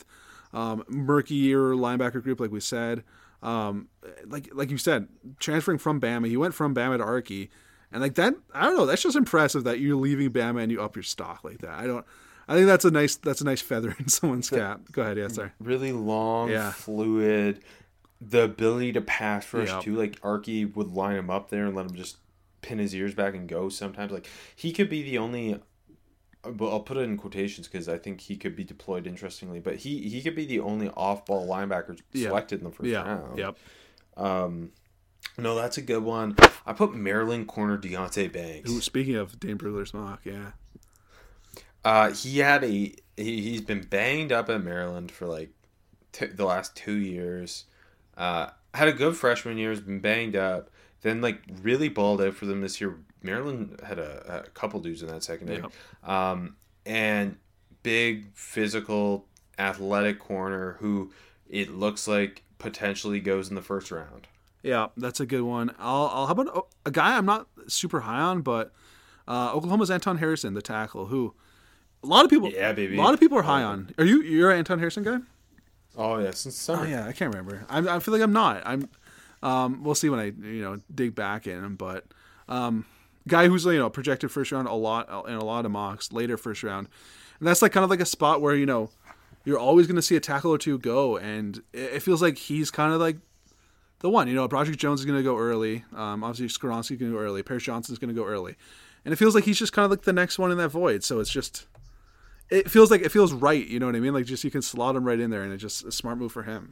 Um, murkier linebacker group, like we said. Um, like like you said, transferring from Bama, he went from Bama to Archie, and like that, I don't know, that's just impressive that you're leaving Bama and you up your stock like that. I don't, I think that's a nice that's a nice feather in someone's cap. Go ahead, yeah, sorry. Really long, Yeah. fluid, the ability to pass rush Yep. too. Like Archie would line him up there and let him just pin his ears back and go. Sometimes, like he could be the only. But I'll put it in quotations because I think he could be deployed interestingly. But he, he could be the only off-ball linebacker Yeah. selected in the first Yeah, round. yep. Um, no, that's a good one. I put Maryland corner Deontay Banks. Who, speaking of Dane Brugler's mock, yeah. Uh, he had a he, he's been banged up at Maryland for like t- the last two years. Uh, had a good freshman year. Has been banged up. Then like really balled out for them this year. Maryland had a, a couple dudes in that secondary. Yep. Um, and big physical athletic corner who it looks like potentially goes in the first round. Yeah, that's a good one. I'll, I'll how about a guy I'm not super high on, but uh, Oklahoma's Anton Harrison, the tackle, who a lot of people, Yeah, baby. a lot of people are high on. Are you you're an Anton Harrison guy? Oh yeah, since summer. Oh yeah, I can't remember. I'm, I feel like I'm not. I'm. Um, we'll see when I you know dig back in him, but um, guy who's you know projected first round a lot in a lot of mocks, later first round, and that's like kind of like a spot where you know you're always going to see a tackle or two go, and it, it feels like he's kind of like the one. You know, Project Jones is going to go early. Um, obviously Skoronski's going to go early. Paris Johnson's going to go early, and it feels like he's just kind of like the next one in that void. So it's just. It feels like it feels right, you know what I mean? Like just you can slot him right in there, and it's just a smart move for him.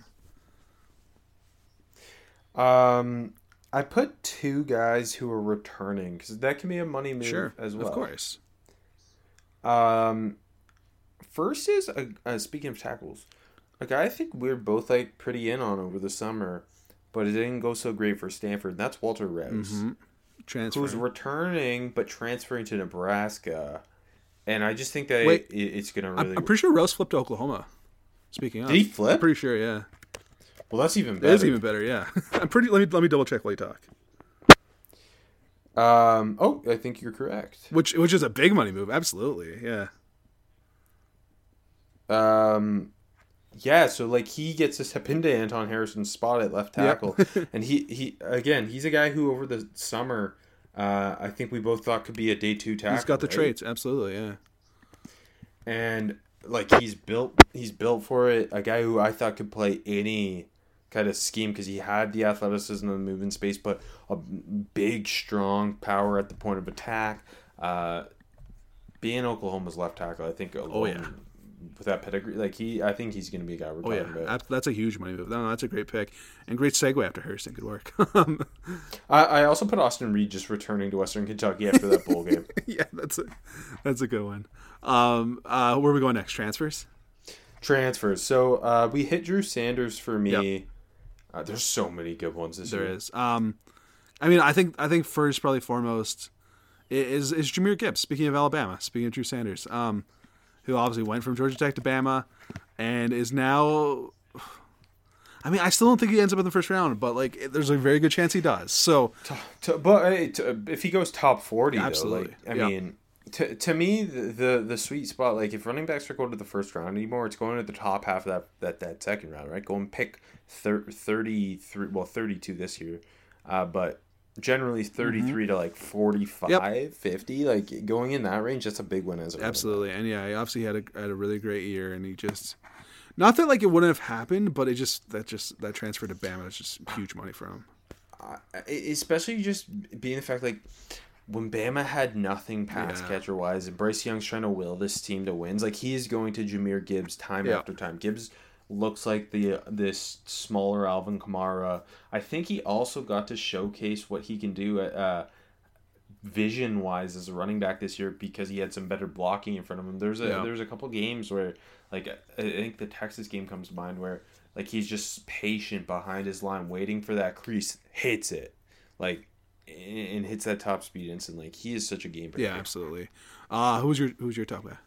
Um, I put two guys who are returning because that can be a money move Sure, as well. of course. Um, first is a, uh, speaking of tackles, a guy I think we're both like pretty in on over the summer, but it didn't go so great for Stanford. And that's Walter Rouse, Mm-hmm. Transfer. who's returning but transferring to Nebraska, and I just think that Wait, it, it's gonna I'm, really. I'm pretty sure Rouse flipped to Oklahoma. Speaking of, Did he flip? I'm pretty sure. Yeah, Well, that's even it better. is even better. Yeah, I'm pretty. Let me let me double check while you talk. Um. Oh, I think you're correct. Which which is a big money move. Absolutely. Yeah. Um, yeah, so like he gets to step into Anton Harrison's spot at left tackle, and he he again he's a guy who over the summer, uh, I think we both thought could be a day two tackle. He's got the right? traits. Absolutely. Yeah. And like he's built he's built for it. A guy who I thought could play any kind of scheme because he had the athleticism and the movement space, but a big, strong power at the point of attack. Uh, being Oklahoma's left tackle, I think. Alone, Oh yeah. With that pedigree, like he, I think he's going to be a guy we're Oh yeah. talking about. That's, that's a huge money move. No, that's a great pick and great segue after Harrison. Good work. I, I also put Austin Reed just returning to Western Kentucky after that bowl game. yeah, that's a that's a good one. Um, uh, where are we going next? Transfers. Transfers. So uh, we hit Drew Sanders for me. Yep. Uh, there's so many good ones this There year. is. Um, I mean, I think I think first, probably foremost, is is Jahmyr Gibbs. Speaking of Alabama, speaking of Drew Sanders, um, who obviously went from Georgia Tech to Bama, and is now. I mean, I still don't think he ends up in the first round, but like, there's a very good chance he does. So, To, but hey, to, if he goes top forty, Absolutely. though, like, I Yeah. mean, to to me, the, the the sweet spot, like if running backs are going to the first round anymore, it's going to the top half of that that, that second round, right? Go and pick thir- thirty-three, well, thirty-two this year, uh, but generally thirty-three to like forty-five, Yep. fifty, like going in that range, that's a big win as a running back. absolutely, and yeah, he obviously had a had a really great year, and he just. Not that like it wouldn't have happened, but it just that just that transfer to Bama is just huge money for him. Uh, especially just being the fact like when Bama had nothing pass Yeah. catcher wise, and Bryce Young's trying to will this team to wins, like he is going to Jahmyr Gibbs time Yeah. after time. Gibbs looks like the this smaller Alvin Kamara. I think he also got to showcase what he can do at, uh, vision wise as a running back this year because he had some better blocking in front of him. There's a Yeah. there's a couple games where like I think the Texas game comes to mind where like he's just patient behind his line waiting for that crease, hits it like and, and hits that top speed instantly. Like, he is such a game breaker. Yeah, absolutely. Uh, who's your who's your top guy?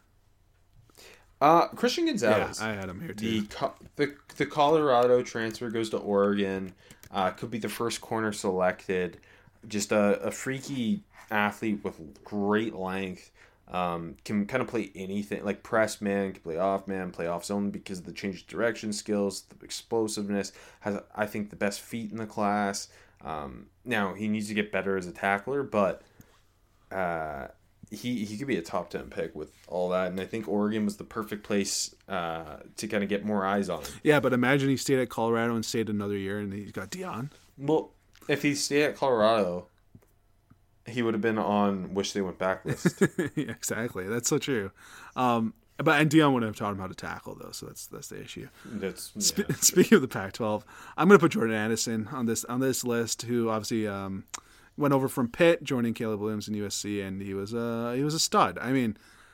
Uh, Christian Yeah, Gonzalez. I had him here The, too. Co- the the Colorado transfer goes to Oregon. Uh, could be the first corner selected. Just a, a freaky athlete with great length. Um, can kind of play anything, like press man, can play off man, play off zone because of the change of direction skills, the explosiveness, has, I think, the best feet in the class. Um, now, he needs to get better as a tackler, but uh, he, he could be a top ten pick with all that, and I think Oregon was the perfect place uh, to kind of get more eyes on him. Yeah, but imagine he stayed at Colorado and stayed another year, and he's got Deion. Well, if he stayed at Colorado, he would have been on wish they went back list. Yeah, exactly. That's so true. Um, but and Deion wouldn't have taught him how to tackle though, so that's that's the issue. That's yeah. Spe- speaking of the Pac twelve, I'm going to put Jordan Addison on this on this list, who obviously um, went over from Pitt, joining Caleb Williams in U S C, and he was uh he was a stud. I mean,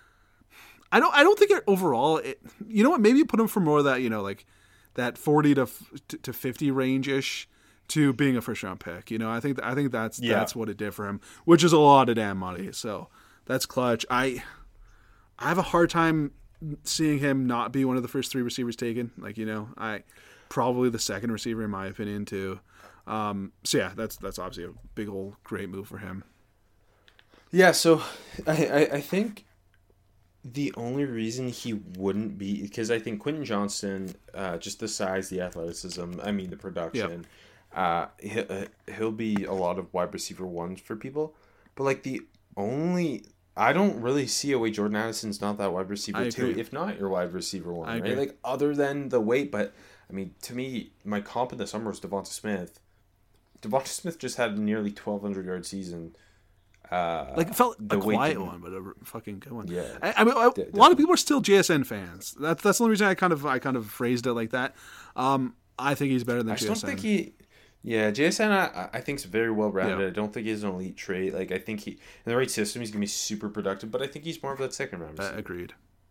I don't I don't think it, overall, it, you know what? Maybe you put him for more of that, you know, like that forty to to fifty range ish. To being a first round pick, you know, I think I think that's yeah. that's what it did for him, which is a lot of damn money. So that's clutch. I I have a hard time seeing him not be one of the first three receivers taken. Like, you know, I probably the second receiver in my opinion too. Um, so yeah, that's that's obviously a big old great move for him. Yeah, so I I, I think the only reason he wouldn't be, because I think Quentin Johnston, uh, just the size, the athleticism, I mean the production. Yep. Uh, he'll, he'll be a lot of wide receiver ones for people, but like the only, I don't really see a way Jordan Addison's not that wide receiver two, if not your wide receiver one, I right? agree. Like other than the weight, but I mean to me, my comp in the summer was Devonta Smith. Devonta Smith just had a nearly twelve hundred yard season. Uh, Like it felt a quiet didn't- one, but a fucking good one. Yeah. I, I mean, I, De- a lot of people are still J S N fans. That's that's the only reason I kind of I kind of phrased it like that. Um, I think he's better than I just J S N. don't think he. Yeah, J S N I, I think is very well rounded. Yeah. I don't think he has an elite trait. Like I think he in the right system he's gonna be super productive, but I think he's more of that second round. Uh, agreed.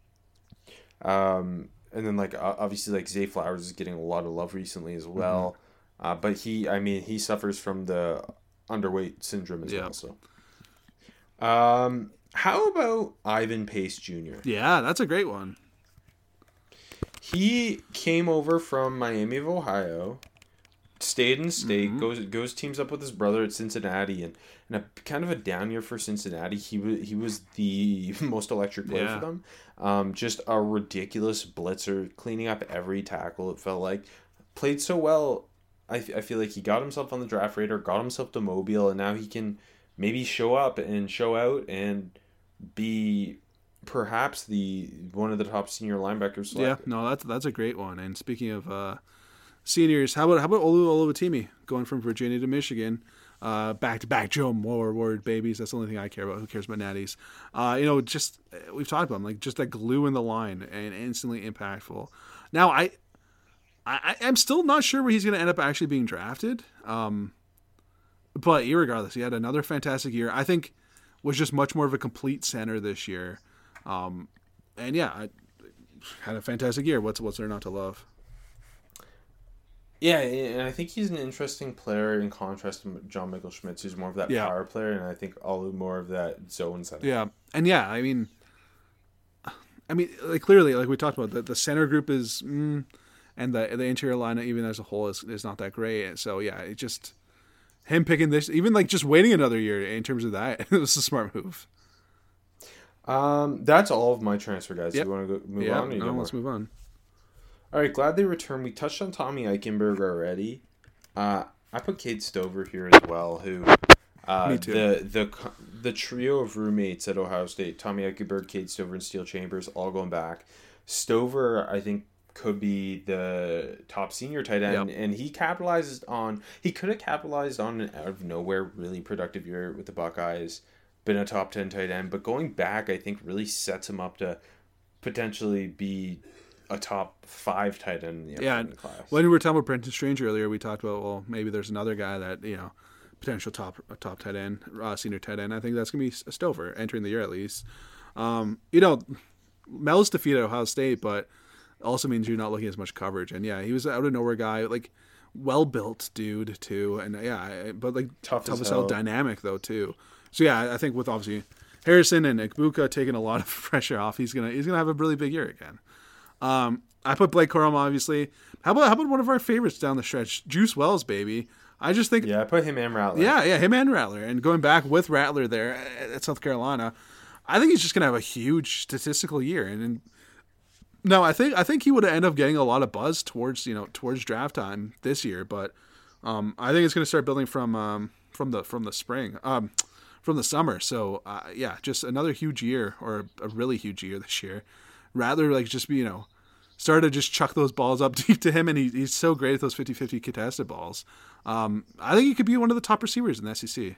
Um, and then like o- obviously like Zay Flowers is getting a lot of love recently as well, mm-hmm. uh, but he I mean he suffers from the underweight syndrome as Yeah. well. So, um, how about Ivan Pace Junior? Yeah, that's a great one. He came over from Miami of Ohio. Stayed in state, Mm-hmm. goes goes teams up with his brother at Cincinnati, and, and a kind of a down year for Cincinnati. He was he was the most electric player Yeah. for them. Um, just a ridiculous blitzer, cleaning up every tackle. It felt like played so well. I, I feel like he got himself on the draft radar, got himself to Mobile, and now he can maybe show up and show out and be perhaps the one of the top senior linebackers selected. Yeah, no, that's that's a great one. And speaking of uh, seniors, how about how about Olu Oluwatimi going from Virginia to Michigan, uh, back to back Joe Moore word babies. That's the only thing I care about. Who cares about natties? Uh, you know, just we've talked about him, like just that glue in the line and instantly impactful. Now I, I I'm still not sure where he's going to end up actually being drafted. Um, but irregardless, he had another fantastic year. I think was just much more of a complete center this year. Um, and yeah, I had a fantastic year. What's what's there not to love? Yeah, and I think he's an interesting player in contrast to John Michael Schmitz, who's more of that Yeah. power player, and I think Olu more of that zone center. Yeah, and yeah, I mean, I mean, like clearly, like we talked about, the, the center group is, mm, and the the interior line, even as a whole, is is not that great. So yeah, it just him picking this, even like just waiting another year in terms of that, it was a smart move. Um, that's all of my transfer guys. Yep. Do you want to go move Yeah, on? Or you no, got let's more? move on. All right, glad they returned. We touched on Tommy Eichenberg already. Uh, I put Cade Stover here as well, who uh, Me too. the the the trio of roommates at Ohio State: Tommy Eichenberg, Cade Stover, and Steel Chambers, all going back. Stover, I think, could be the top senior tight end, Yep. and he capitalized on. He could have capitalized on an out of nowhere really productive year with the Buckeyes, been a top ten tight end, but going back, I think, really sets him up to potentially be a top five tight end in the Yeah, upcoming and class. when we were talking about Brenton Strange earlier, we talked about, well, maybe there's another guy that, you know, potential top a top tight end, uh, senior tight end. I think that's going to be Stover entering the year at least. Um, you know, Mel's defeated Ohio State, but also means you're not looking at as much coverage. And yeah, he was an out of nowhere guy, like well built dude too. And yeah, I- but like Tough tough as as hell, hell. dynamic though too. So yeah, I think with obviously Harrison and Igbuka taking a lot of pressure off, he's gonna he's gonna have a really big year again. Um, I put Blake Corum, obviously. How about how about one of our favorites down the stretch, Juice Wells, baby? I just think, Yeah, I put him and Rattler. yeah, yeah, him and Rattler, and going back with Rattler there at South Carolina. I think he's just gonna have a huge statistical year, and, and no, I think I think he would end up getting a lot of buzz towards you know towards draft time this year, but um, I think it's gonna start building from um, from the from the spring, um, from the summer. So uh, yeah, just another huge year or a, a really huge year this year. Rather like just be you know. Started to just chuck those balls up deep to him, and he, he's so great at those fifty-fifty contested balls. Um, I think he could be one of the top receivers in the S E C.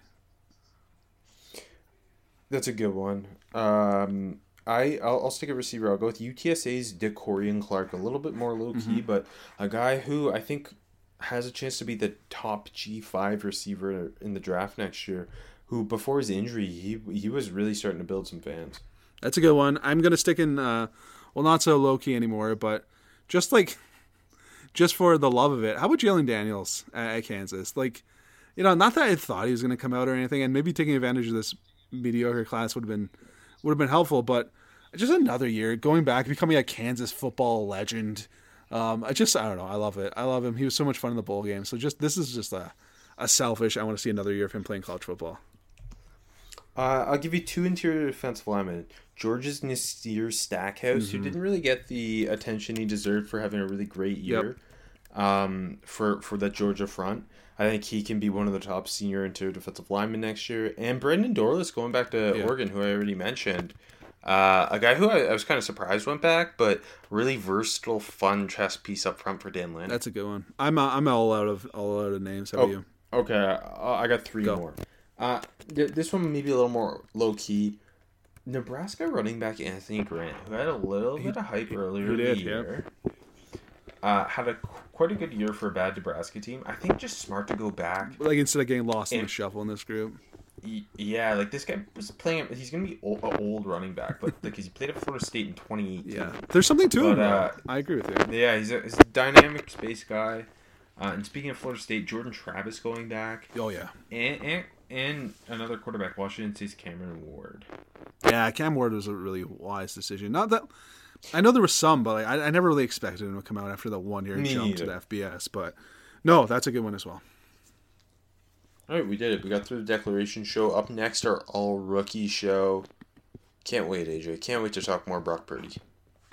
That's a good one. Um, I, I'll, I'll stick a receiver. I'll go with U T S A's DeCorian Clark, a little bit more low-key, mm-hmm. but a guy who I think has a chance to be the top G five receiver in the draft next year, who before his injury, he he was really starting to build some fans. That's a good one. I'm going to stick in... Uh, Well, not so low-key anymore, but just like, just for the love of it, how about Jalen Daniels at, at Kansas? Like, you know, not that I thought he was going to come out or anything, and maybe taking advantage of this mediocre class would have been would have been helpful, but just another year, going back, becoming a Kansas football legend. Um, I just, I don't know, I love it. I love him. He was so much fun in the bowl game. So just, this is just a, a selfish, I want to see another year of him playing college football. Uh, I'll give you two interior defensive linemen. George's Nasir Stackhouse, mm-hmm. who didn't really get the attention he deserved for having a really great year yep. um, for, for that Georgia front. I think he can be one of the top senior interior defensive linemen next year. And Brendan Dorlus, going back to yeah. Oregon, who I already mentioned. Uh, a guy who I, I was kind of surprised went back, but really versatile, fun chess piece up front for Dan Lynn. That's a good one. I'm uh, I'm all out of all out of names. How oh, about you? Okay, uh, I got three Go. more. Uh, th- this one may be a little more low-key. Nebraska running back Anthony Grant, who had a little bit of hype earlier in the year, yeah. uh, had a quite a good year for a bad Nebraska team. I think just smart to go back. Like instead of getting lost and, in the shuffle in this group. Yeah, like this guy was playing. He's gonna be old, an old running back, but because he played at Florida State in twenty eighteen. Yeah, there's something to but, him. Uh, I agree with you. Yeah, he's a, he's a dynamic space guy. Uh, and speaking of Florida State, Jordan Travis going back. Oh yeah, and and, and another quarterback, Washington State's Cameron Ward. Yeah, Cam Ward was a really wise decision. Not that I know there was some, but like, I, I never really expected him to come out after the one year jump either. to the F B S. But no, that's a good one as well. All right, we did it. We got through the declaration show. Up next, our all rookie show. Can't wait, A J. Can't wait to talk more Brock Purdy.